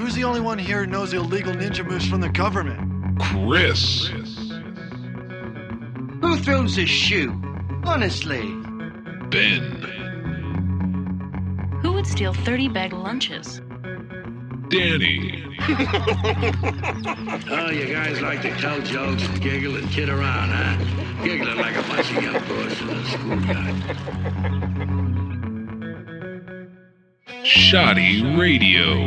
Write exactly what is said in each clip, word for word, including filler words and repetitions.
Who's the only one here who knows the illegal ninja moves from the government? Chris. Who throws a shoe? Honestly. Ben. Who would steal thirty bag lunches? Danny. Oh, you guys like to tell jokes and giggle and kid around, huh? Giggling like a bunch of young boys in a schoolyard. Shoddy Radio.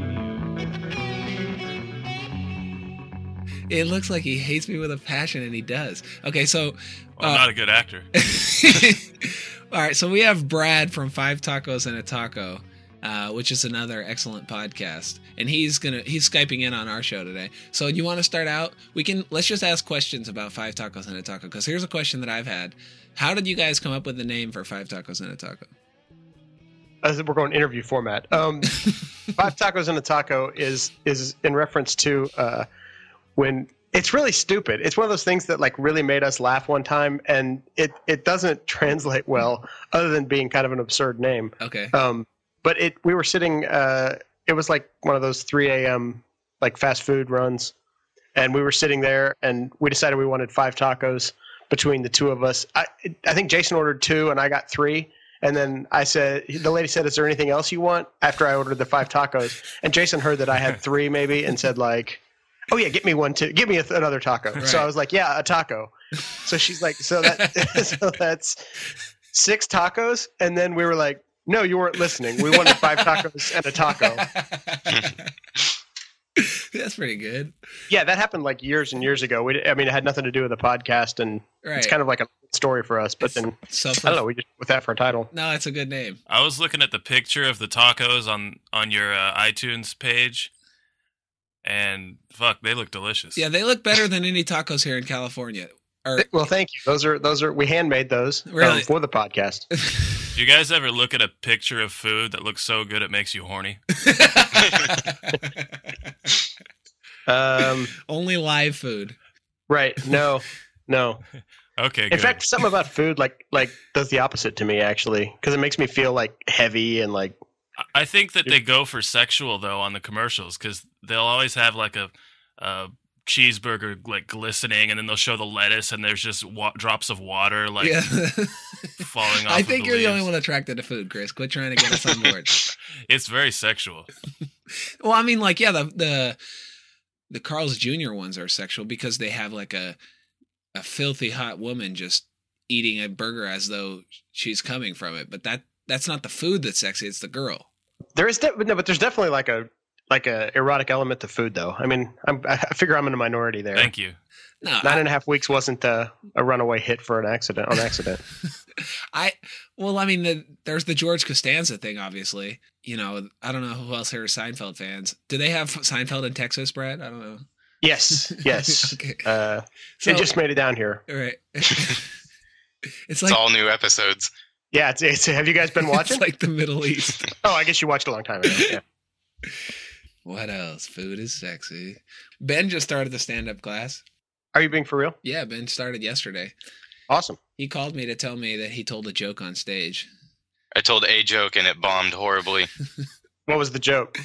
It looks like he hates me with a passion, and he does. Okay, so... Well, I'm uh, not a good actor. All right, so we have Brad from Five Tacos and a Taco, uh, which is another excellent podcast, and he's gonna he's Skyping in on our show today. So you want to start out? We can let's just ask questions about Five Tacos and a Taco, because here's a question that I've had: how did you guys come up with the name for Five Tacos and a Taco? As we're going interview format. Um, Five Tacos and a Taco is is in reference to uh, when. It's really stupid. It's one of those things that like really made us laugh one time, and it, it doesn't translate well other than being kind of an absurd name. Okay. Um, but it we were sitting. Uh, it was like one of those three a.m. like fast food runs, and we were sitting there, and we decided we wanted five tacos between the two of us. I I think Jason ordered two, and I got three. And then I said, the lady said, "Is there anything else you want?" After I ordered the five tacos, and Jason heard that I had three maybe, and said like, "Oh yeah, get me one too. Give me a, another taco." Right. So I was like, "Yeah, a taco." So she's like, "So that so that's six tacos." And then we were like, "No, you weren't listening. We wanted five tacos and a taco." That's pretty good. Yeah, that happened like years and years ago. We, I mean, it had nothing to do with the podcast, and right. It's kind of like a story for us. But it's then so I don't know. We just with that for a title. No, it's a good name. I was looking at the picture of the tacos on on your uh, iTunes page. And fuck, they look delicious. Yeah, they look better than any tacos here in California. Or, well, thank you. Those are those are we handmade those really? um, for the podcast. Do you guys ever look at a picture of food that looks so good it makes you horny? um, Only live food. Right? No, no. Okay. In good. fact, something about food like like does the opposite to me actually, because it makes me feel like heavy and like. I think that they go for sexual though on the commercials, because they'll always have like a, a cheeseburger like glistening, and then they'll show the lettuce, and there's just wa- drops of water like yeah. falling off. I think of the you're leaves. the only one attracted to food, Chris. Quit trying to get us on board. It's very sexual. Well, I mean, like, yeah, the the the Carl's Junior ones are sexual because they have like a a filthy hot woman just eating a burger as though she's coming from it, but that that's not the food that's sexy; it's the girl. There is de- no, but there's definitely like a like a erotic element to food, though. I mean, I'm, I figure I'm in a minority there. Thank you. No, Nine I, and a half weeks wasn't a, a runaway hit for an accident on accident. I well, I mean, the, there's the George Costanza thing, obviously. You know, I don't know who else here are Seinfeld fans. Do they have Seinfeld in Texas, Brad? I don't know. Yes, yes. Okay. Uh, So- it just made it down here. Right. It's It's like all new episodes. Yeah, it's, it's. Have you guys been watching? it's like the Middle East. Oh, I guess you watched a long time ago. Yeah. What else? Food is sexy. Ben just started the stand-up class. Are you being for real? Yeah, Ben started yesterday. Awesome. He called me to tell me that he told a joke on stage. I told a joke and it bombed horribly. What was the joke?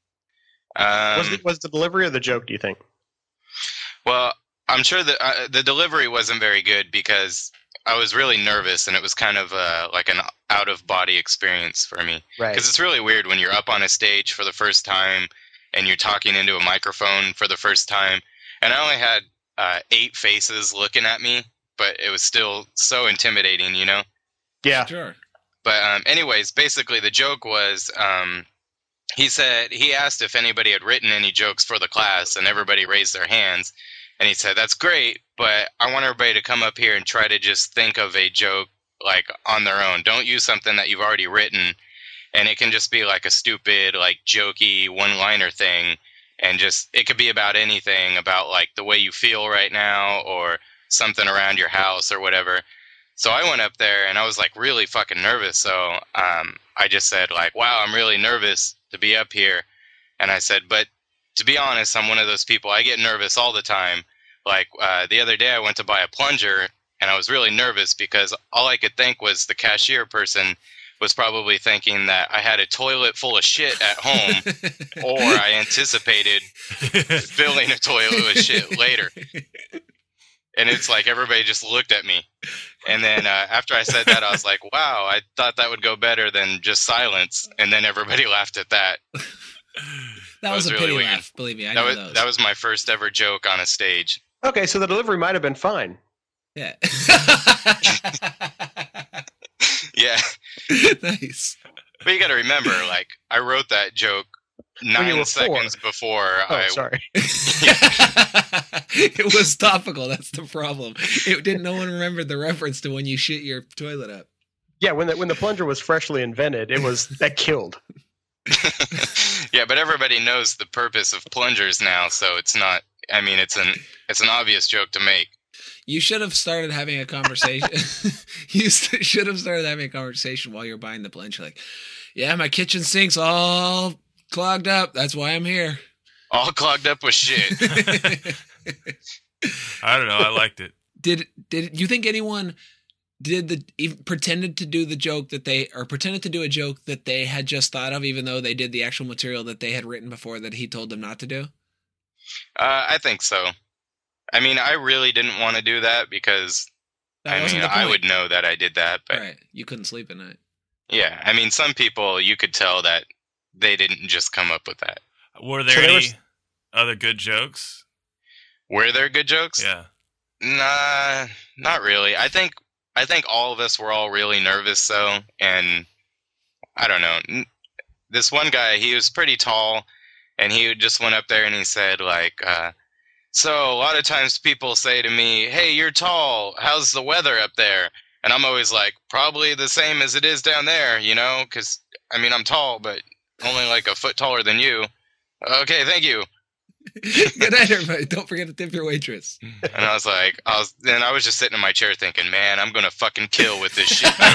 Um, was, the, was the delivery of the joke, do you think? Well, I'm sure that uh, the delivery wasn't very good because I was really nervous, and it was kind of uh, like an out-of-body experience for me. Right. Because it's really weird when you're up on a stage for the first time and you're talking into a microphone for the first time. And I only had uh, eight faces looking at me, but it was still so intimidating, you know? Yeah. Sure. But um, anyways, basically the joke was um, he said he asked if anybody had written any jokes for the class, and everybody raised their hands. And he said, "That's great, but I want everybody to come up here and try to just think of a joke like on their own. Don't use something that you've already written, and it can just be like a stupid, like jokey one-liner thing, and just it could be about anything, about like the way you feel right now or something around your house or whatever." So I went up there and I was like really fucking nervous. So um, I just said like, "Wow, I'm really nervous to be up here." And I said, "But to be honest, I'm one of those people. I get nervous all the time. Like uh, the other day I went to buy a plunger and I was really nervous because all I could think was the cashier person was probably thinking that I had a toilet full of shit at home, or I anticipated filling a toilet with shit later. And it's like everybody just looked at me. And then uh, after I said that, I was like, wow, I thought that would go better than just silence. And then everybody laughed at that. That, that was, was a really pity weird. laugh, believe me. I that know was those. that was my first ever joke on a stage. Okay, so the delivery might have been fine. Yeah. Yeah. Nice. But you got to remember, like, I wrote that joke you nine were seconds four. before Oh, I. sorry. It was topical. That's the problem. It didn't. No one remembered the reference to when you shit your toilet up. Yeah, when the, when the plunger was freshly invented, it was that killed. Yeah, but everybody knows the purpose of plungers now, so it's not. I mean, it's an it's an obvious joke to make. You should have started having a conversation. You st- should have started having a conversation while you're buying the plunger. Like, yeah, my kitchen sink's all clogged up. That's why I'm here. All clogged up with shit. I don't know. I liked it. Did did you think anyone did the even pretended to do the joke that they or pretended to do a joke that they had just thought of, even though they did the actual material that they had written before that he told them not to do? Uh, I think so. I mean, I really didn't want to do that because That I wasn't mean, the I point. would know that I did that, but Right, you couldn't sleep at night. yeah, I mean, some people you could tell that they didn't just come up with that. Were there So there any was- other good jokes? Were there good jokes? Yeah. Nah, not really. I think I think all of us were all really nervous though, and I don't know. N- This one guy, he was pretty tall, and he just went up there and he said like, uh, "So a lot of times people say to me, 'Hey, you're tall. How's the weather up there?' And I'm always like, probably the same as it is down there, you know, because I mean I'm tall, but only like a foot taller than you. Okay, thank you." Good night, everybody. Don't forget to tip your waitress. And I was like, I was then I was just sitting in my chair thinking, man, I'm gonna fucking kill with this shit. Bro.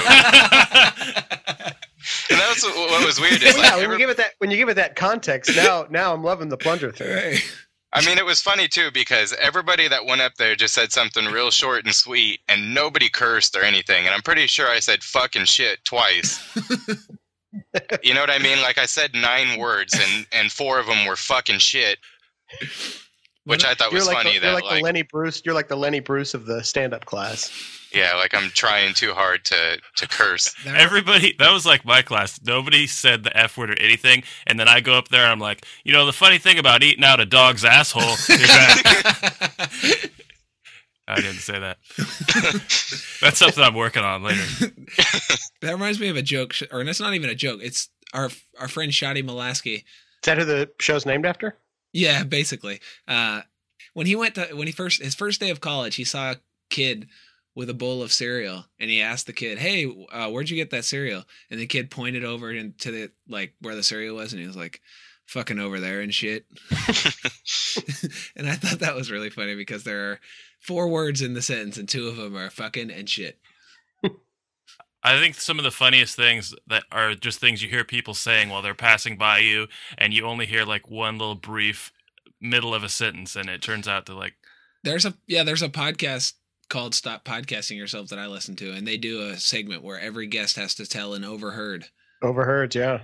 And that's what, what was weird. Is Well, like, yeah, when every- you give it that when you give it that context, now now I'm loving the plunger thing. Right. I mean, it was funny too because everybody that went up there just said something real short and sweet, and nobody cursed or anything. And I'm pretty sure I said fucking shit twice. You know what I mean? Like I said nine words, and and four of them were fucking shit, which I thought You're was like funny. the, you're that like, like the Lenny Bruce. You're like the Lenny Bruce of the stand-up class. yeah, like I'm trying too hard to to curse. Everybody, that was like my class. Nobody said the F word or anything. And then I go up there and I'm like, you know, the funny thing about eating out a dog's asshole is that. I didn't say that. That's something I'm working on later. That reminds me of a joke, sh- or it's not even a joke. It's our our friend Shadi Molaski. Is that who the show's named after? Yeah, basically. Uh, when he went to when he first his first day of college, he saw a kid with a bowl of cereal, and he asked the kid, "Hey, uh, where'd you get that cereal?" And the kid pointed over into the like where the cereal was, and he was like, "Fucking over there and shit." And I thought that was really funny because there are four words in the sentence, and two of them are fucking and shit. I think some of the funniest things that are just things you hear people saying while they're passing by you, and you only hear like one little brief middle of a sentence, and it turns out to like There's a yeah, there's a podcast called Stop Podcasting Yourself that I listen to, and they do a segment where every guest has to tell an overheard. Overheard, yeah.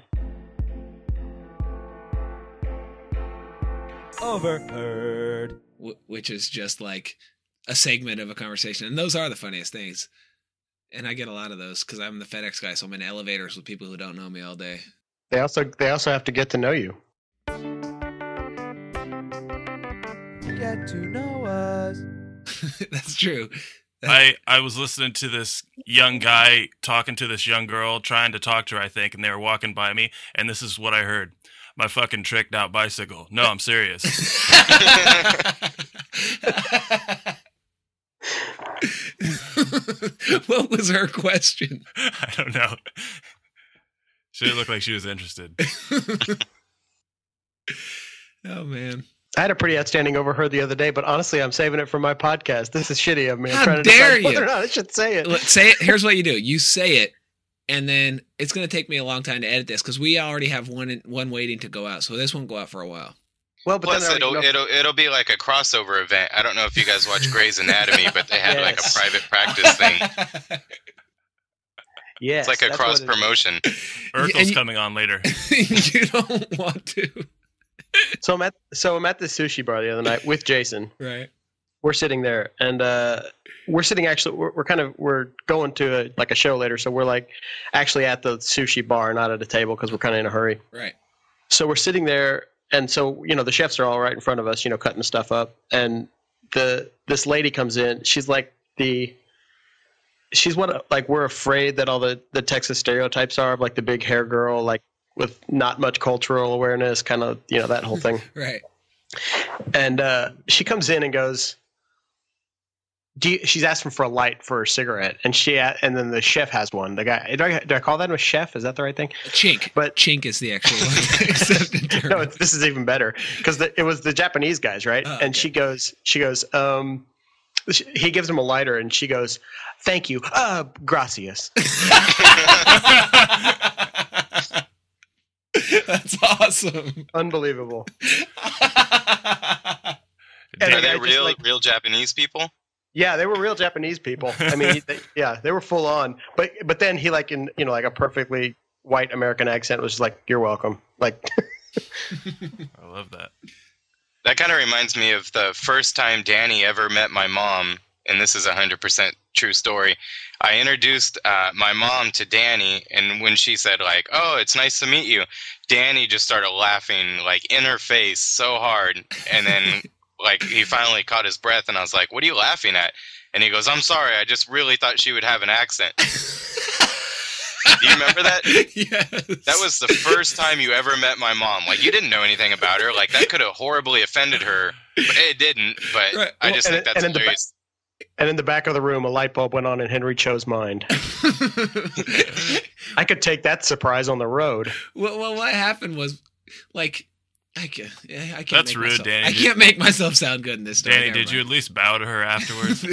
Overheard. w- which is just like a segment of a conversation. And those are the funniest things. And I get a lot of those because I'm the FedEx guy, so I'm in elevators with people who don't know me all day. They also they also have to get to know you. Get to know us. That's true. I, I was listening to this young guy talking to this young girl, trying to talk to her, I think, and they were walking by me, and this is what I heard. My fucking tricked out bicycle. No, I'm serious. What was her question? I don't know. She didn't look like she was interested. Oh, man. I had a pretty outstanding overheard the other day, but honestly, I'm saving it for my podcast. This is shitty of me. I'm How trying to dare decide whether you. or not I should say it. Look, say it. Here's what you do. You say it, and then it's going to take me a long time to edit this because we already have one one waiting to go out. So this won't go out for a while. Well, but Plus, then I it'll, already know- it'll it'll be like a crossover event. I don't know if you guys watch Grey's Anatomy, but they had like a Yes. private practice thing. Yes, It's like a that's what cross it is. promotion. Urkel's you- coming on later. You don't want to. So I'm at so I'm at the sushi bar the other night with Jason. Right. We're sitting there, and uh, we're sitting actually. We're, we're kind of we're going to a, like a show later, so we're like actually at the sushi bar, not at a table because we're kind of in a hurry. Right. So we're sitting there, and so you know the chefs are all right in front of us, you know, cutting stuff up, and the this lady comes in. She's like the she's what like we're afraid that all the the Texas stereotypes are of like the big hair girl, like with not much cultural awareness, kind of you know that whole thing. Right. And uh, she comes in and goes. Do you, she's asking for a light for a cigarette, and she and then the chef has one. The guy, do I, do I call that a chef? Is that the right thing? Chink. But chink is the actual accepted term. No, it's, this is even better because it was the Japanese guys, right? Oh, and okay. she goes, she goes, um, she, he gives him a lighter, and she goes, "Thank you, uh, gracias." That's awesome. Unbelievable. Are And I they just, real, like- real Japanese people? Yeah, they were real Japanese people. I mean, they, yeah, they were full on. But but then he like in you know like a perfectly white American accent was just like, "You're welcome." Like, I love that. That kind of reminds me of the first time Danny ever met my mom, and this is a hundred percent true story. I introduced uh, my mom to Danny, and when she said like, "Oh, it's nice to meet you," Danny just started laughing like in her face so hard, and then. Like, he finally caught his breath, and I was like, "What are you laughing at?" And he goes, "I'm sorry, I just really thought she would have an accent." Do you remember that? Yes. That was the first time you ever met my mom. Like, you didn't know anything about her. Like, that could have horribly offended her. But it didn't, but Right. I just Well, think and- that's and in the ba- hilarious. and in the back of the room, a light bulb went on in Henry Cho's mind. I could take that surprise on the road. Well, well, what happened was, like, I can't. I can't That's make rude, myself, Danny. I can't make myself sound good in this story. Danny, Never did you at mind. least bow to her afterwards?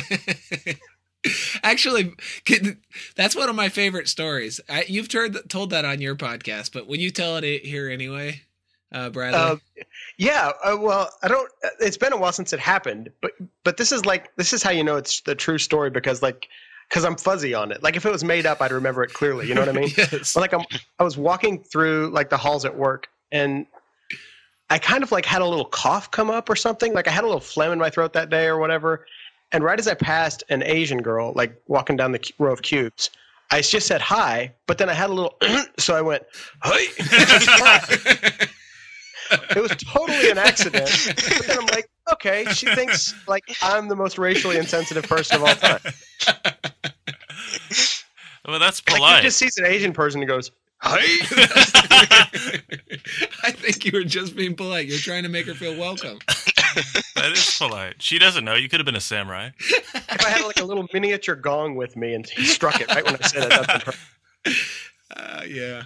Actually, can- that's one of my favorite stories. I, you've heard, told that on your podcast, but will you tell it here anyway, uh, Bradley? Uh, yeah, uh, well, I don't. It's been a while since it happened, but but this is like this is how you know it's the true story because like because I'm fuzzy on it. Like if it was made up, I'd remember it clearly. You know what I mean? Yes. But like I'm, I was walking through like the halls at work, and I kind of like had a little cough come up or something. Like I had a little phlegm in my throat that day or whatever. And right as I passed an Asian girl, like walking down the cu- row of cubes, I just said hi, but then I had a little, so I went, hi. It was totally an accident. But then I'm like, okay, she thinks like I'm the most racially insensitive person of all time. Well, that's Like polite. he just sees an Asian person and goes, hi. I think you were just being polite. You're trying to make her feel welcome. That is polite. She doesn't know. You could have been a samurai. If I had like a little miniature gong with me and he struck it right when I said it, that's been perfect. Uh, yeah.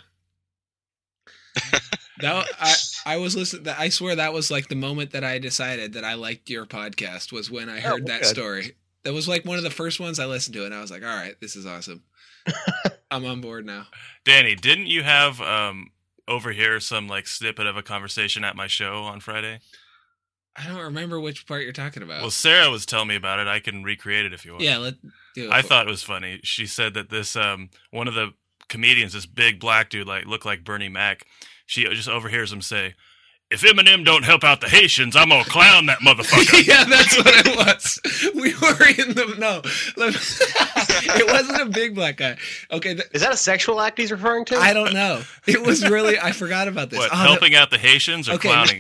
That I I was listening. I swear that was like the moment that I decided that I liked your podcast was when I heard Oh, that good. story. That was like one of the first ones I listened to, and I was like, "All right, this is awesome. I'm on board now." Danny, didn't you have um overhear some like snippet of a conversation at my show on Friday? I don't remember which part you're talking about. Well, Sarah was telling me about it. I can recreate it if you want. yeah, let do it. I thought it was funny. She said that this um one of the comedians, this big black dude, like looked like Bernie Mac. She just overhears him say, "If Eminem don't help out the Haitians, I'm gonna clown that motherfucker." yeah, that's what it was. We were in the no. It wasn't a big black guy. Okay, th- Is that a sexual act he's referring to? I don't know. It was really. I forgot about this. What, Oh, helping out the Haitians or okay. clowning?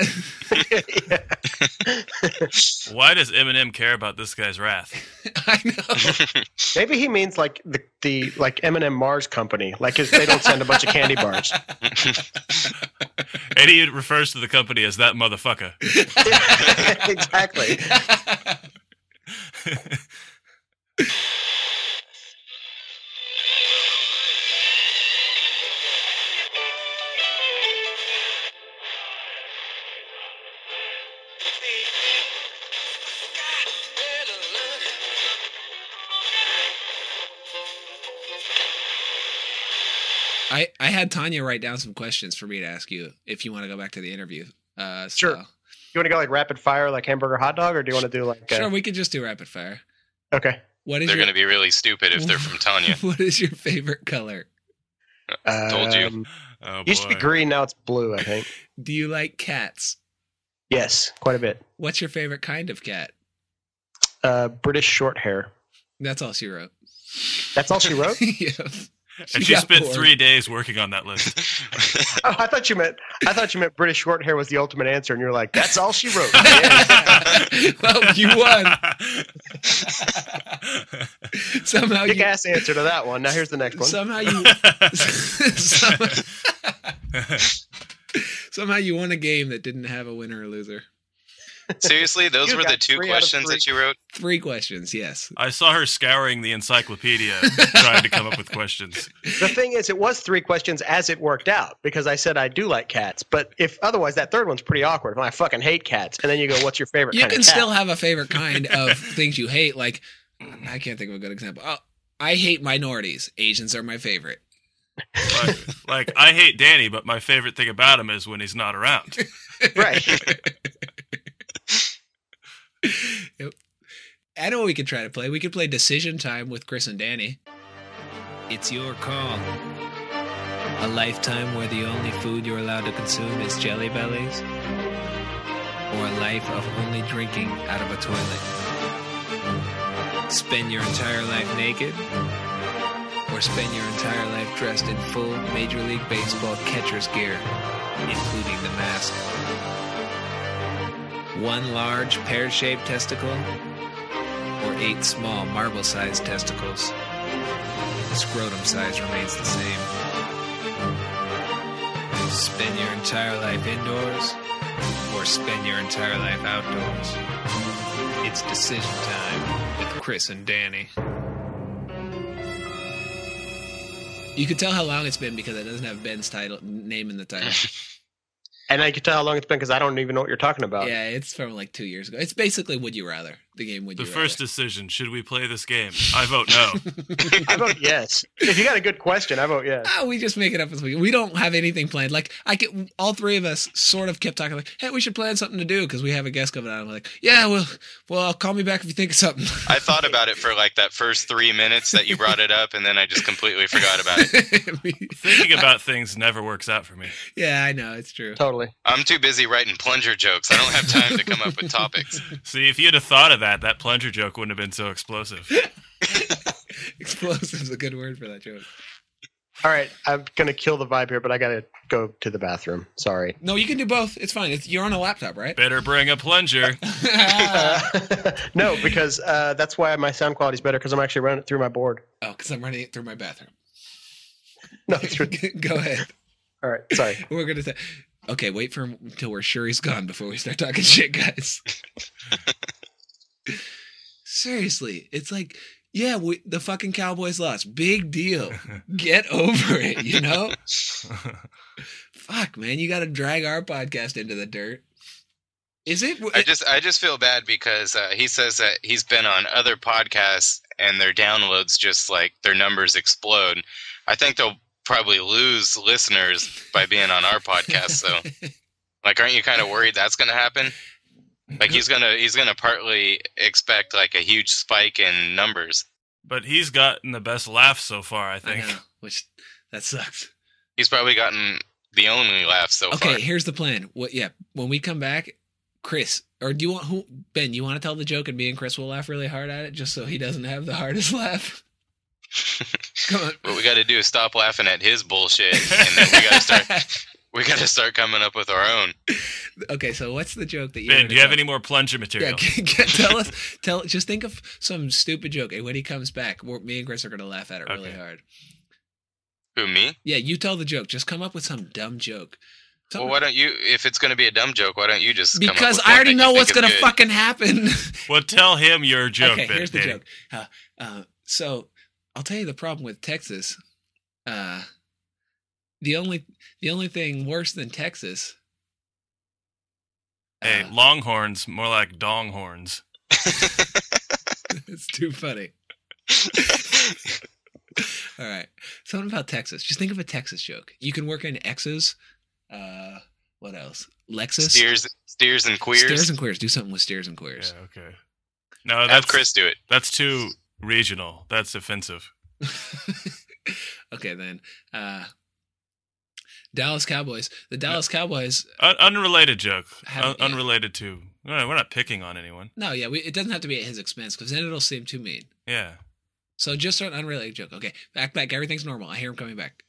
Why does Eminem care about this guy's wrath? I know. Maybe he means like the, the like Eminem Mars company, like 'cause they don't send a bunch of candy bars. And he refers to the company as that motherfucker. Exactly. I, I had Tanya write down some questions for me to ask you if you want to go back to the interview. Uh, so. Sure. You want to go like rapid fire, like hamburger hot dog, or do you want to do like? Uh, Sure, we could just do rapid fire. Okay. What is They're your, going to be really stupid if they're from Tanya. What is your favorite color? Told you. Um, Oh, Used to be boy. green, now it's blue, I think. Do you like cats? Yes, quite a bit. What's your favorite kind of cat? Uh, British short hair. That's all she wrote. That's all she wrote? Yeah. And she got spent bored. three days working on that list. Oh, I thought you meant I thought you meant British short hair was the ultimate answer, and you're like, that's all she wrote. Well, you won. Somehow Kick you, ass answer to that one. Now here's the next one. somehow you somehow, somehow you won a game that didn't have a winner or loser. Seriously, those You were the got two three out of questions three. that you wrote? Three questions, yes. I saw her scouring the encyclopedia trying to come up with questions. The thing is, it was three questions as it worked out because I said I do like cats. But if otherwise, that third one's pretty awkward. I fucking hate cats, and then you go, "What's your favorite?" You kind can of cat? still have a favorite kind of things you hate. Like, I can't think of a good example. Oh, I hate minorities. Asians are my favorite. Like, like, I hate Danny, but my favorite thing about him is when he's not around. right. Yep. I know what we could try to play. We could play Decision Time with Chris and Danny. It's your call. A lifetime where the only food you're allowed to consume is Jelly Bellies? Or a life of only drinking out of a toilet? Spend your entire life naked? Or spend your entire life dressed in full Major League Baseball catcher's gear, including the mask? One large pear-shaped testicle, or eight small marble-sized testicles. Scrotum size remains the same. Spend your entire life indoors, or spend your entire life outdoors. It's decision time with Chris and Danny. You can tell how long it's been because it doesn't have Ben's title name in the title. And I can tell how long it's been because I don't even know what you're talking about. Yeah, it's from like two years ago. It's basically Would You Rather, the game Would The You first Rather. decision, should we play this game? I vote no. I vote yes. If you got a good question, I vote yes. Ah, we just make it up as we we don't have anything planned. Like I could, all three of us sort of kept talking like, "Hey, we should plan something to do because we have a guest coming on." I'm like, "Yeah, well, well, call me back if you think of something." I thought about it for like that first three minutes that you brought it up, and then I just completely forgot about it. Thinking about things never works out for me. Yeah, I know it's true. Totally. I'm too busy writing plunger jokes. I don't have time to come up with topics. See, if you'd have thought of that, that plunger joke wouldn't have been so explosive. Explosive is a good word for that joke. All right, I'm going to kill the vibe here, but I got to go to the bathroom. Sorry. No, you can do both. It's fine. It's, you're on a laptop, right? Better bring a plunger. Uh, no, because uh, that's why my sound quality is better because I'm actually running it through my board. Oh, because I'm running it through my bathroom. No, it's through. Go ahead. All right, sorry. We're gonna. Th- okay, wait for him until we're sure he's gone before we start talking shit, guys. Seriously, it's like, yeah, we, the fucking Cowboys lost. Big deal. Get over it, you know? Fuck, man, you got to drag our podcast into the dirt. Is it? I just I just feel bad because uh, he says that he's been on other podcasts and their downloads just like their numbers explode. I think they'll probably lose listeners by being on our podcast. So, like, aren't you kind of worried that's going to happen? Like he's gonna he's gonna partly expect like a huge spike in numbers. But he's gotten the best laughs so far, I I think. know, which that sucks. He's probably gotten the only laugh so Okay, far. here's the plan. What? Yeah, when we come back, Chris, or do you want who? Ben, you want to tell the joke and me and Chris will laugh really hard at it, just so he doesn't have the hardest laugh. Come on. What we got to do is stop laughing at his bullshit, and then we got to start. We got to start coming up with our own. Okay, so what's the joke that you? Ben, do you have any more plunger material? Yeah, can, can, tell us. Tell. Just think of some stupid joke, and when he comes back, we're, me and Chris are gonna laugh at it really Okay. hard. Who, me? Yeah, you tell the joke. Just come up with some dumb joke. Something- Well, why don't you? If it's going to be a dumb joke, why don't you just? come up because with I one already that you know think what's is gonna good? fucking happen. Well, tell him your joke, Okay, Ben. here's the Danny. joke. Uh, uh, so I'll tell you the problem with Texas. Uh, the only the only thing worse than Texas. Hey, uh, longhorns, more like donghorns. It's too funny. All right, something about Texas. Just think of a Texas joke. You can work in X's. Uh, what else? Lexus. Steers, steers and queers. Steers and queers. Do something with steers and queers. Yeah, okay. No, Have that's Chris do it. that's too Regional. That's offensive. Okay, then. Uh, Dallas Cowboys. The Dallas Cowboys. Un- unrelated joke. Have- Un- yeah. unrelated to. No, we're not picking on anyone. No, yeah, we, it doesn't have to be at his expense because then it'll seem too mean. Yeah. So just an unrelated joke. Okay, back, back. Everything's normal. I hear him coming back.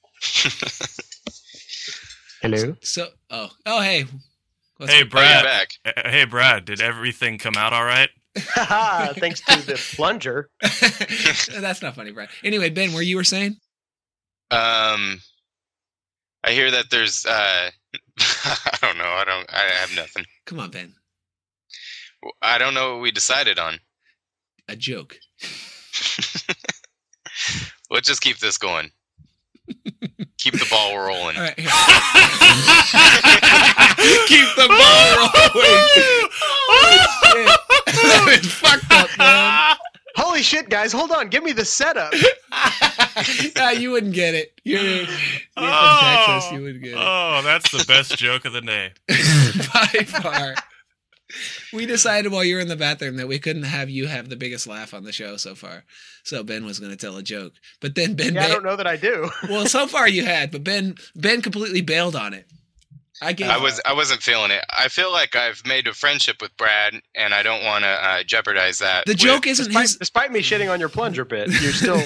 Hello. So, oh, oh, hey. What's Hey, up? Brad. back. Uh, Hey, Brad. Did everything come out all right? Thanks to the plunger. That's not funny, Brad. Anyway, Ben, where you were saying? Um, I hear that there's. Uh, I don't know. I don't. I have nothing. Come on, Ben. I don't know what we decided on. A joke. Let's just keep this going. Keep the ball rolling. All right. Here. Keep the ball rolling. Oh, shit. That was fucked up, man. Holy shit, guys! Hold on. Give me the setup. Nah, you wouldn't get it. You're, you're from Oh. Texas. You wouldn't get it. Oh, that's the best joke of the day. By far. We decided while you were in the bathroom that we couldn't have you have the biggest laugh on the show so far. So Ben was going to tell a joke, but then Ben. Yeah, I ba- don't know that I do. Well, so far you had, but Ben Ben completely bailed on it. I gave. I was. I wasn't feeling it. I feel like I've made a friendship with Brad, and I don't want to uh, jeopardize that. The with- joke isn't Despite, his. despite me shitting on your plunger bit, you're still.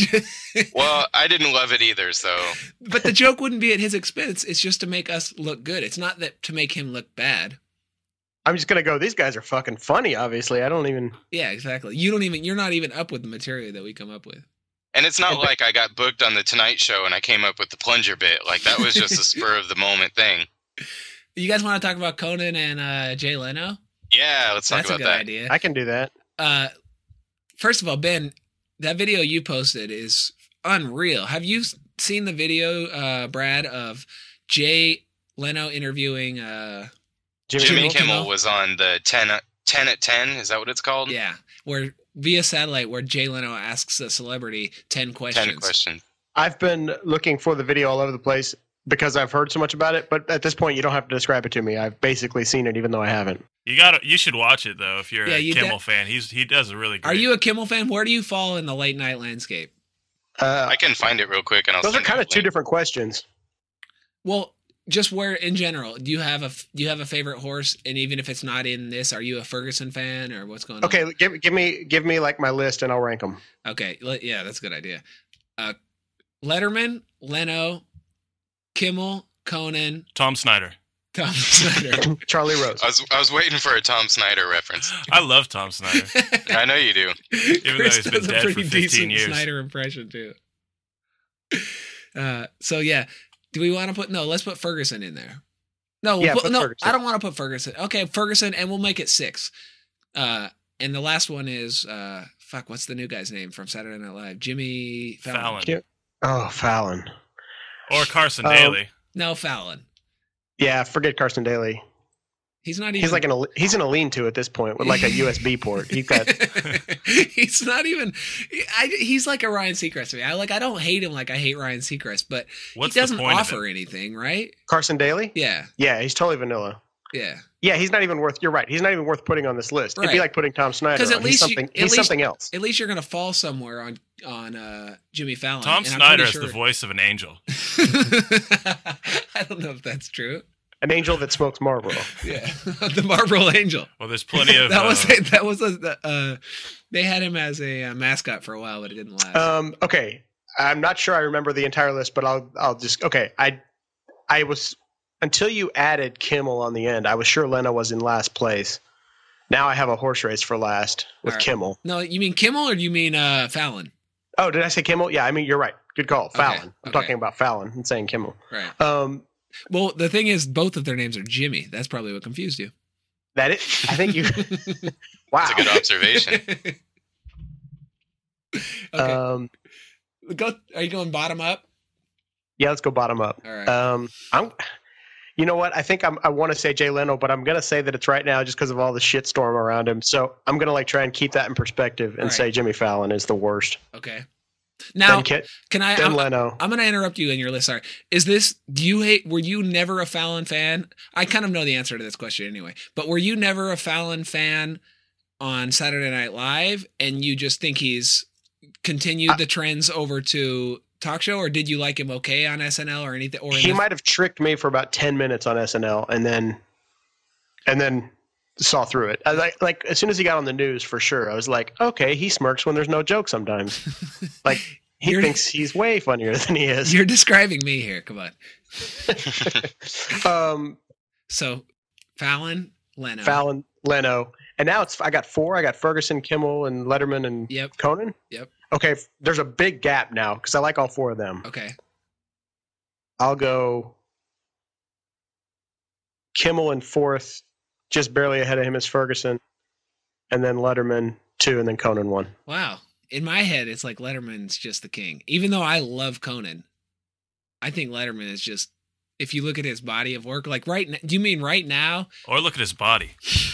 Well, I didn't love it either. So But the joke wouldn't be at his expense. It's just to make us look good. It's not that to make him look bad. I'm just gonna go. These guys are fucking funny. Obviously, I don't even. Yeah, exactly. You don't even. You're not even up with the material that we come up with. And it's not like I got booked on the Tonight Show and I came up with the plunger bit. Like that was just a spur of the moment thing. You guys want to talk about Conan and uh, Jay Leno? Yeah, let's talk That's a about good that. idea. I can do that. Uh, first of all, Ben, that video you posted is unreal. Have you seen the video, uh, Brad, of Jay Leno interviewing? Uh, Jimmy, Jimmy Kimmel? Kimmel, Kimmel? was on the ten, ten at ten. Is that what it's called? yeah, where via satellite, where Jay Leno asks a celebrity ten questions. ten questions. I've been looking for the video all over the place because I've heard so much about it. But at this point, you don't have to describe it to me. I've basically seen it, even though I haven't. You got. You should watch it though if you're Yeah, a you Kimmel de- fan. He's he does a really great. Are you a Kimmel fan? Where do you fall in the late night landscape? Uh, I can find it real quick, and I'll. those are send kind you of a two link. different questions. Well, just where in general, do you have a do you have a favorite horse? And even if it's not in this, are you a Ferguson fan or what's going on? Okay, give give me give me like my list, and I'll rank them. Okay. le- Yeah, that's a good idea. Uh, Letterman, Leno, Kimmel, Conan, Tom Snyder. Tom Snyder. Charlie Rose. I was I was waiting for a Tom Snyder reference. I love Tom Snyder. I know you do. Even though Chris he's been does a dead for pretty fifteen decent years. Snyder impression too. Uh, so yeah, do we want to put no? Let's put Ferguson in there. No, we'll Yeah, put, put no, Ferguson. I don't want to put Ferguson. Okay, Ferguson, and we'll make it six. Uh, and the last one is uh, fuck. What's the new guy's name from Saturday Night Live? Jimmy Fallon. Fallon. Cute. Oh, Fallon. Or Carson Um, Daly. No, Fallon. Yeah, forget Carson Daly. He's not even. He's like in a he's in a lean-to at this point with like a U S B port. He's got he's not even. I, he's like a Ryan Seacrest to me. I like. I don't hate him like I hate Ryan Seacrest, but What's he the doesn't point of offer it? anything, right? Carson Daly. Yeah, Yeah, he's totally vanilla. yeah. Yeah, he's not even worth. You're right. He's not even worth putting on this list. It'd be Right. like putting Tom Snyder. Because on. at least he's you- something. at he's least- something else. At least you're gonna fall somewhere on on uh, Jimmy Fallon. Tom and I'm Snyder pretty is the sure- voice of an angel. I don't know if that's true. An angel that smokes Marlboro. Yeah, the Marlboro Angel. Well, there's plenty of. that was uh, that was a, uh, they had him as a uh, mascot for a while, but it didn't last. Um, okay, I'm not sure I remember the entire list, but I'll I'll just okay. I I was until you added Kimmel on the end. I was sure Leno was in last place. Now I have a horse race for last with All right. Kimmel. No, you mean Kimmel or do you mean uh, Fallon? Oh, did I say Kimmel? Yeah, I mean you're right. Good call, Okay, Fallon. I'm okay. talking about Fallon and saying Kimmel. Right. Um, Well, the thing is, both of their names are Jimmy. That's probably what confused you. that it. I think you. Wow. That's a good observation. Okay. Um, Go. Are you going bottom up? yeah, let's go bottom up. All right. Um, I'm. You know what? I think I'm, I want to say Jay Leno, but I'm gonna say that it's right now just because of all the shitstorm around him. So I'm gonna like try and keep that in perspective and All right. say Jimmy Fallon is the worst. Okay. Now, then, Kit, can I? then I'm, Leno. I'm going to interrupt you in your list. Sorry. Is this? Do you hate? Were you never a Fallon fan? I kind of know the answer to this question anyway. But were you never a Fallon fan on Saturday Night Live, and you just think he's continued I, the trends over to talk show, or did you like him okay on S N L or anything? Or he the... might have tricked me for about ten minutes on S N L, and then and then saw through it. I, like like as soon as he got on the news, for sure, I was like, okay, he smirks when there's no joke sometimes. Like he You're, thinks he's way funnier than he is. You're describing me here. Come on. um. So Fallon, Leno, Fallon, Leno, and now it's I got four. I got Ferguson, Kimmel, and Letterman, and yep. Conan. Yep. Okay, there's a big gap now because I like all four of them. Okay. I'll go Kimmel in fourth, just barely ahead of him is Ferguson, and then Letterman two, and then Conan one. Wow. In my head, it's like Letterman's just the king. Even though I love Conan, I think Letterman is just, if you look at his body of work, like right now, do you mean right now? Or look at his body.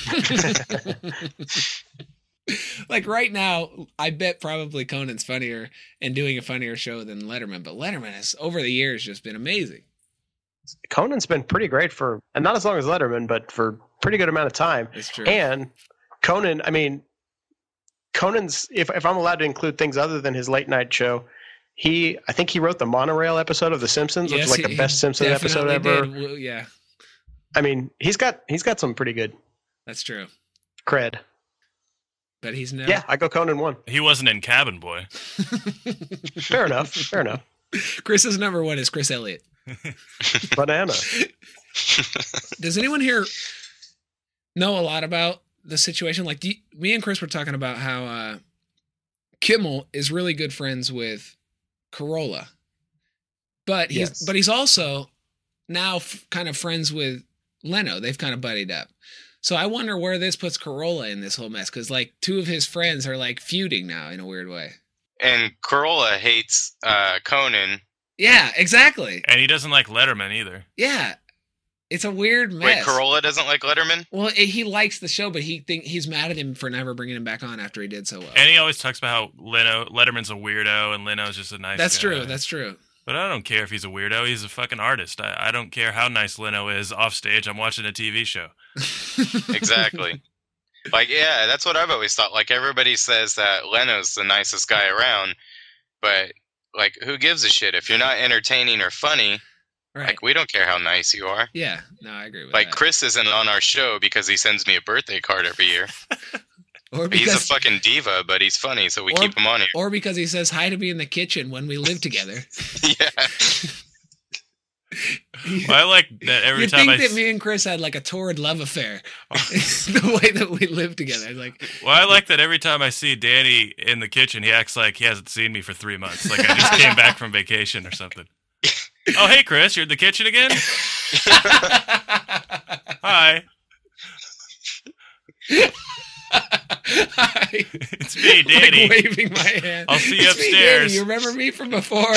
Like right now, I bet probably Conan's funnier and doing a funnier show than Letterman, but Letterman has over the years just been amazing. Conan's been pretty great for, and not as long as Letterman, but for pretty good amount of time. It's true. And Conan, I mean, Conan's, if if I'm allowed to include things other than his late night show, he, I think he wrote the monorail episode of The Simpsons, Yes, which is like the best Simpsons episode ever. Did. Well, yeah. I mean, he's got he's got some pretty good That's true. cred. But he's no. Yeah, I go Conan one. He wasn't in Cabin Boy. Fair enough. Fair enough. Chris's number one is Chris Elliott. Banana. Does anyone here know a lot about the situation? Like, do you, me and Chris were talking about how uh, Kimmel is really good friends with Carolla, but he's Yes. but he's also now f- kind of friends with Leno. They've kind of buddied up. So I wonder where this puts Carolla in this whole mess, because like two of his friends are like feuding now in a weird way. And Carolla hates uh, Conan. Yeah, exactly. And he doesn't like Letterman either. Yeah, it's a weird mess. Wait, Carolla doesn't like Letterman? Well, he likes the show, but he think he's mad at him for never bringing him back on after he did so well. And he always talks about how Leno Letterman's a weirdo and Leno's just a nice That's guy. true. That's true. But I don't care if he's a weirdo. He's a fucking artist. I, I don't care how nice Leno is off stage. I'm watching a T V show. Exactly. Like, yeah, that's what I've always thought. Like, everybody says that Leno's the nicest guy around, but, like, who gives a shit? If you're not entertaining or funny, Right. like, we don't care how nice you are. Yeah. No, I agree with Like, that. Chris isn't on our show because he sends me a birthday card every year. Or He's a because, fucking diva, but he's funny, so we or, keep him on here. or because he says hi to me in the kitchen when we live together. Yeah. Well, I like that every you time think I that s- me and Chris had like a torrid love affair, the way that we live together. Like, Well, I like that every time I see Danny in the kitchen, he acts like he hasn't seen me for three months. Like I just came back from vacation or something. Oh, hey, Chris, you're in the kitchen again? Hi. hi. It's me, Danny. Like waving my hand. I'll see you It's me, upstairs. Danny. You remember me from before?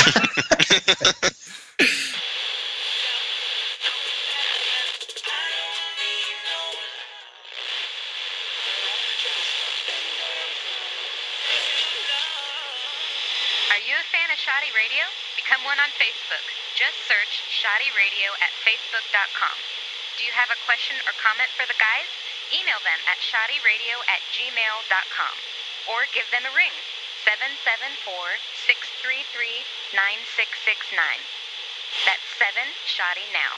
Are you a fan of Shoddy Radio? Become one on Facebook. Just search Shoddy Radio at facebook dot com. Do you have a question or comment for the guys? Email them at shoddyradio at gmail dot com or give them a ring, seven seven four, six three three, nine six six nine. That's seven Shoddy now.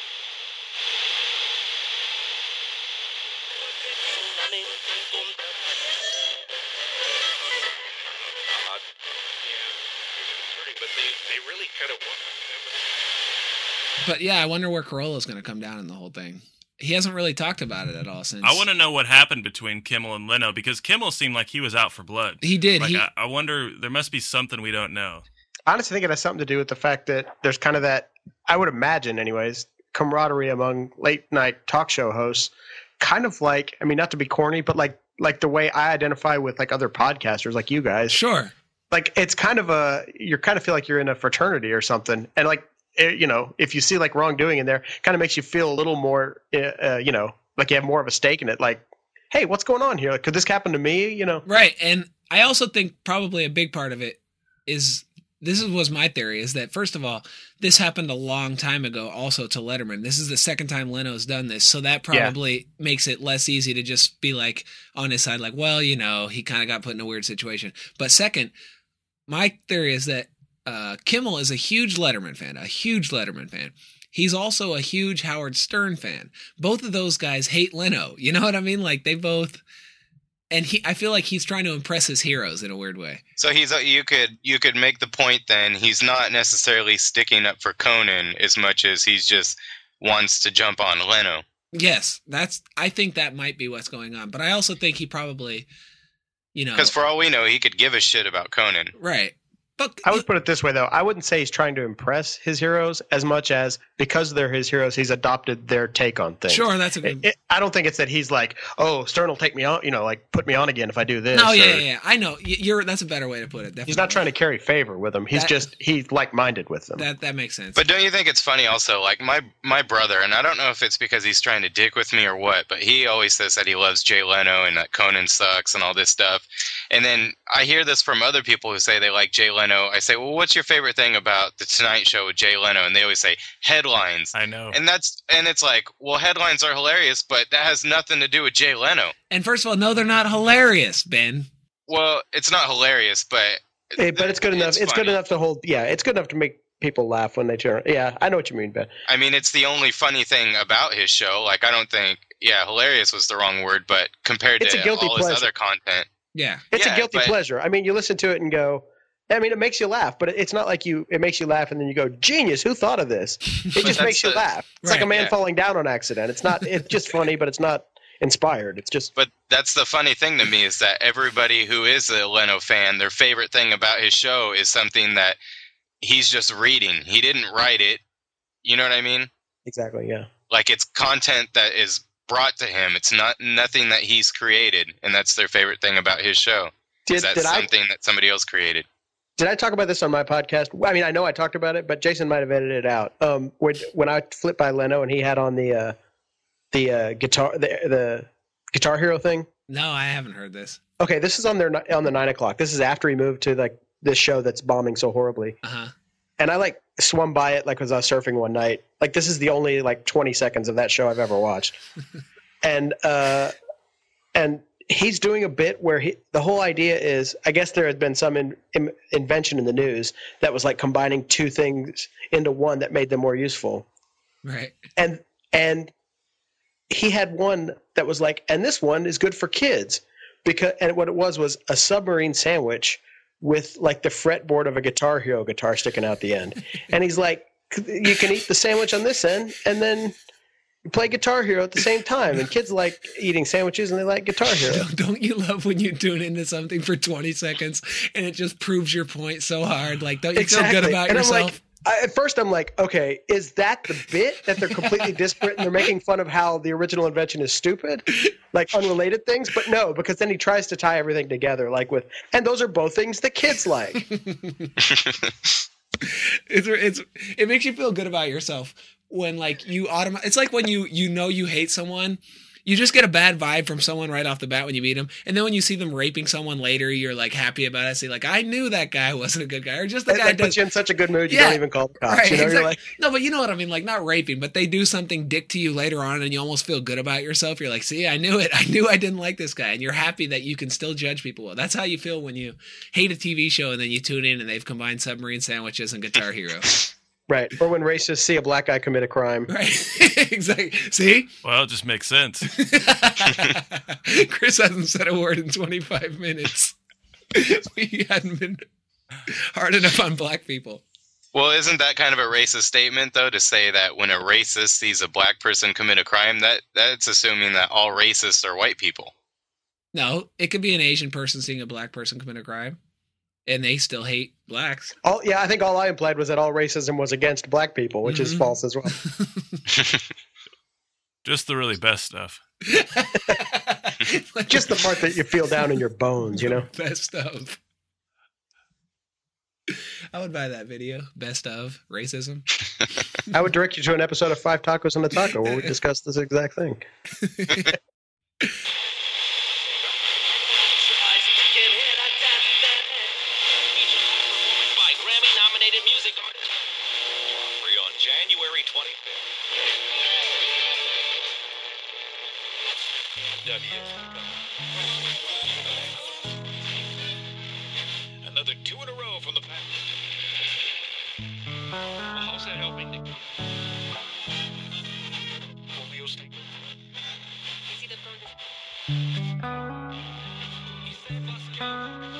But they, they really kind of want. But yeah, I wonder where Carolla's going to come down in the whole thing. He hasn't really talked about it at all since. I want to know what happened between Kimmel and Leno because Kimmel seemed like he was out for blood. He did. Like He- I, I wonder, there must be something we don't know. I honestly think it has something to do with the fact that there's kind of that, I would imagine anyways, camaraderie among late night talk show hosts. Kind of like, I mean, not to be corny, but like like the way I identify with like other podcasters like you guys. Sure. Like it's kind of a, you kind of feel like you're in a fraternity or something. And like, it, you know, if you see like wrongdoing in there, kind of makes you feel a little more, uh, you know, like you have more of a stake in it. Like, hey, what's going on here? Like, could this happen to me? You know? Right. And I also think probably a big part of it is this is, was my theory, is that, first of all, this happened a long time ago also to Letterman. This is the second time Leno's done this, so that probably yeah. makes it less easy to just be like on his side, like, well, you know, he kind of got put in a weird situation. But second, my theory is that uh, Kimmel is a huge Letterman fan, a huge Letterman fan. He's also a huge Howard Stern fan. Both of those guys hate Leno. You know what I mean? Like, they both... And he, I feel like he's trying to impress his heroes in a weird way. So he's you could you could make the point then he's not necessarily sticking up for Conan as much as he's just wants to jump on Leno. Yes, that's. I think that might be what's going on. But I also think he probably, you know, because for all we know, he could give a shit about Conan. Right. But I would put it this way, though. I wouldn't say he's trying to impress his heroes as much as because they're his heroes, he's adopted their take on things. Sure, that's a good... It, it, I don't think it's that he's like, oh, Stern will take me on, you know, like put me on again if I do this. No, yeah, or, yeah, yeah. I know. You're. That's a better way to put it. Definitely. He's not trying to carry favor with them. He's that, just, he's like-minded with them. That that makes sense. But don't you think it's funny also, like my, my brother, and I don't know if it's because he's trying to dick with me or what, but he always says that he loves Jay Leno and that Conan sucks and all this stuff. And then I hear this from other people who say they like Jay Leno. I say, well, what's your favorite thing about the Tonight Show with Jay Leno? And they always say headlines. I know. And that's and it's like, well, headlines are hilarious, but that has nothing to do with Jay Leno. And first of all, no, they're not hilarious, Ben. Well, it's not hilarious, but hey, but it's good enough. It's, it's good enough to hold. Yeah, it's good enough to make people laugh when they turn. Yeah, I know what you mean, Ben. I mean, it's the only funny thing about his show. Like, I don't think. Yeah, hilarious was the wrong word, but compared it's to all pleasure. his other content. Yeah. It's yeah, a guilty but, pleasure. I mean, you listen to it and go, I mean, it makes you laugh, but it's not like you, it makes you laugh and then you go, genius, who thought of this? It just makes you the, laugh. It's right, like a man yeah. falling down on accident. It's not, it's just funny, but it's not inspired. It's just. But that's the funny thing to me is that everybody who is a Leno fan, their favorite thing about his show is something that he's just reading. He didn't write it. You know what I mean? Exactly, yeah. Like it's content that is brought to him. It's not nothing that he's created, and that's their favorite thing about his show. Did, is that did something I, that somebody else created? Did I talk about this on my podcast? I mean, I know I talked about it, but Jason might have edited it out. Um, when, when I flipped by Leno and he had on the uh, the uh, guitar the the Guitar Hero thing. No, I haven't heard this. Okay, this is on their on the nine o'clock. This is after he moved to like this show that's bombing so horribly. Uh huh. And I like swum by it like as I was surfing one night. Like this is the only like twenty seconds of that show I've ever watched. and uh, and he's doing a bit where he the whole idea is I guess there had been some in, in, invention in the news that was like combining two things into one that made them more useful. Right. And and he had one that was like, and this one is good for kids because and what it was was a submarine sandwich with like the fretboard of a Guitar Hero guitar sticking out the end. And he's like, you can eat the sandwich on this end and then you play Guitar Hero at the same time. And kids like eating sandwiches and they like Guitar Hero. Don't, don't you love when you tune into something for twenty seconds and it just proves your point so hard? Like, don't you exactly. feel good about and yourself? I'm like, I, at first I'm like, okay, is that the bit that they're completely disparate and they're making fun of how the original invention is stupid? Like unrelated things? But no, because then he tries to tie everything together like with, and those are both things the kids like. it's, it's, it makes you feel good about yourself when like you automatically, it's like when you, you know, you hate someone, you just get a bad vibe from someone right off the bat when you meet them. And then when you see them raping someone later, you're like happy about it. See, like, I knew that guy wasn't a good guy. Or just the it guy like, does. puts you in such a good mood, you Yeah. don't even call the cops. Right, you know, exactly. you're like, no, but you know what I mean? Like, not raping, but they do something dick to you later on and you almost feel good about yourself. You're like, see, I knew it. I knew I didn't like this guy. And you're happy that you can still judge people well. That's how you feel when you hate a T V show and then you tune in and they've combined Submarine Sandwiches and Guitar Hero. right. Or when racists see a black guy commit a crime. Right. Exactly. See? Well, it just makes sense. Chris hasn't said a word in twenty-five minutes. We hadn't been hard enough on black people. Well, isn't that kind of a racist statement, though, to say that when a racist sees a black person commit a crime, that that's assuming that all racists are white people? No, it could be an Asian person seeing a black person commit a crime, and they still hate blacks. All, yeah, I think all I implied was that all racism was against black people, which mm-hmm. is false as well. Just the really best stuff. Just the part that you feel down in your bones, you know? Best of. I would buy that video. Best of racism. I would direct you to an episode of Five Tacos and a Taco where we discuss this exact thing. January twenty-fifth. W. Another two in a row from the back. Well, how's that helping, Nick? Homeostasis. Is he the burner? He said, let's go.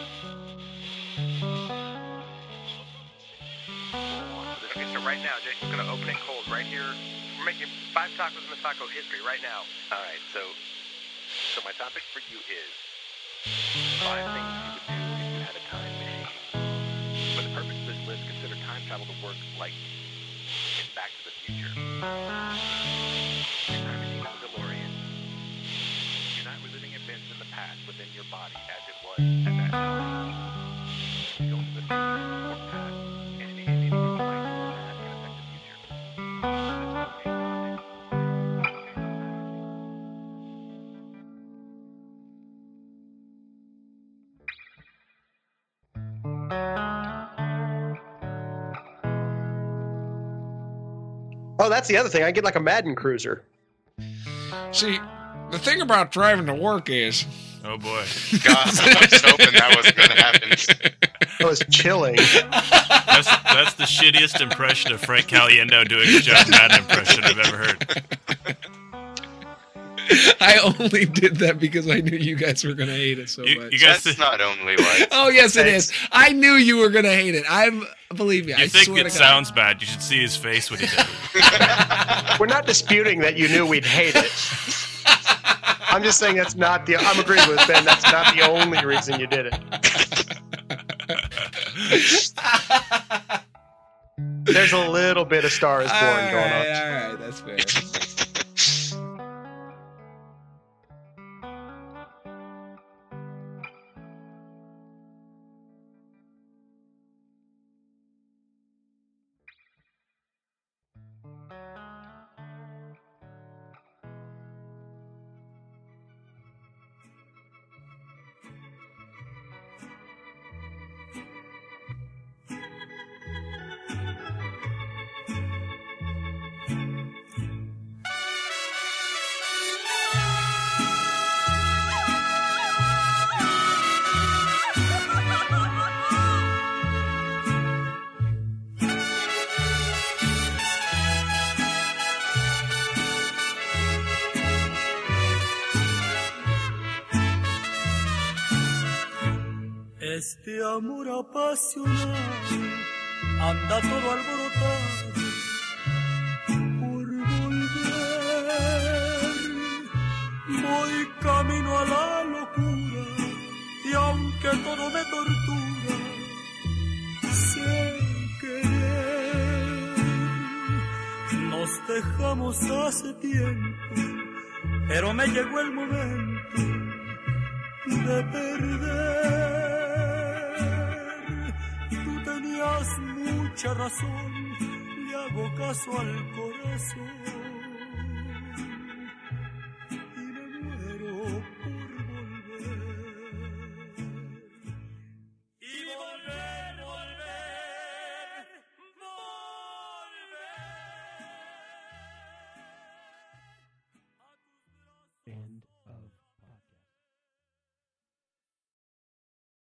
Okay, so right now, Jason's going to open it cold right here. We're making five tacos in the taco history right now. All right, so so my topic for you is five things you would do if you had a time machine. For the purpose of this list, consider time travel to work like in Back to the Future. Your time machine is a DeLorean. You're not reliving events in the past within your body as it was at that time. You go to the future or past, and anything you might do in the past can affect the future. That's okay. Oh, that's the other thing. I get like a Madden Cruiser. See, the thing about driving to work is... Oh, boy. God, I was hoping that wasn't going to happen. It was chilling. That's, that's the shittiest impression of Frank Caliendo doing a John Madden impression I've ever heard. I only did that because I knew you guys were going to hate it so You- much. you guys That's not only why. Oh, yes, it is. I knew you were going to hate it. I'm... Believe me, You I think swear it to God. sounds bad. You should see his face when he did it. We're not disputing that you knew we'd hate it. I'm just saying that's not the. I'm agreeing with Ben. That's not the only reason you did it. There's a little bit of Star is Born All going right, on. all right, that's fair. Este amor apasionado anda todo alborotado por volver. Voy camino a la locura y aunque todo me tortura, sé querer. Nos dejamos hace tiempo, pero me llegó el momento de perder. Tenías mucha razón, le hago caso al corazón.